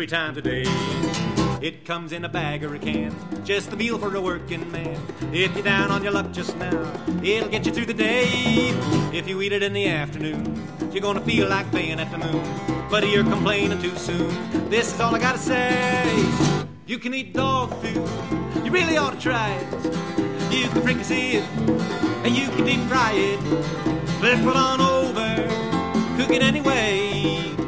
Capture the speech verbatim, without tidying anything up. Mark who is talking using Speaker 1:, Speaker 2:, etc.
Speaker 1: three times a day. It comes in a bag or a can, just the meal for a working man. If you're down on your luck just now, it'll get you through the day. If you eat it in the afternoon, you're gonna feel like playing at the moon. But you're complaining too soon. This is all I gotta say. You can eat dog food, you really ought to try it. You can fricassee it, and you can deep fry it. Flip it on over, cook it anyway.